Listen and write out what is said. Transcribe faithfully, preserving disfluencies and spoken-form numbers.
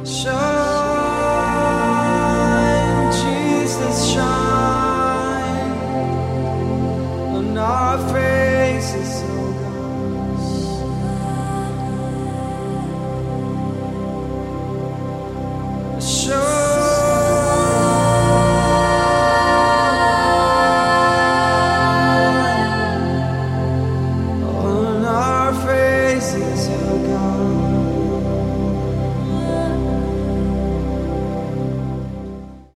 Shine, Jesus, shine on our faces, oh God. Show